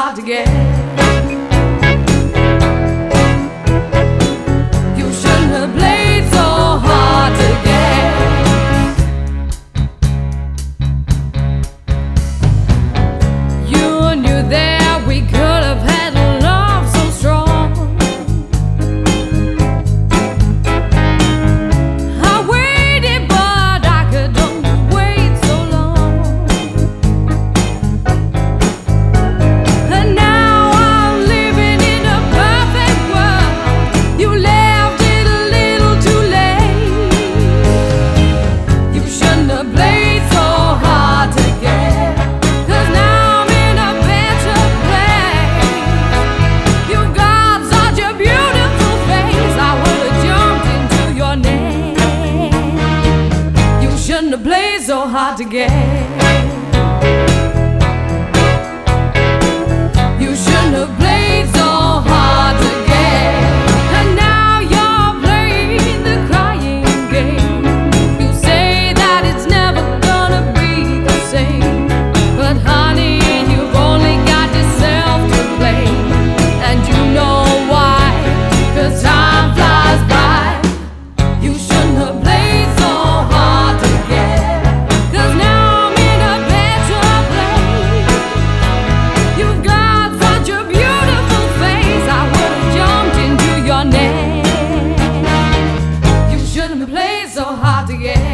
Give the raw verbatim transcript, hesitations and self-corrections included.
hard to get. You shouldn't have played so hard to get. You knew that we could have had love so strong. I waited, but I couldn't wait so long. And now I'm living in a perfect world. You left it a little too late. You shouldn't have played so hard to get. 'Cause now I'm in a better place. You've got such a beautiful face. I would have jumped into your net. You shouldn't have played so hard to get. You shouldn't have played so hard to get. And now you're playing the crying game. You say that it's never gonna be the same. But honey, you've only got yourself to blame. And you know why, 'cause time flies by. You shouldn't have played so hard to get. 'Cause now I'm in a better place. You've got such a beautiful face. I would have jumped into your net. You shouldn't have played so hard to get.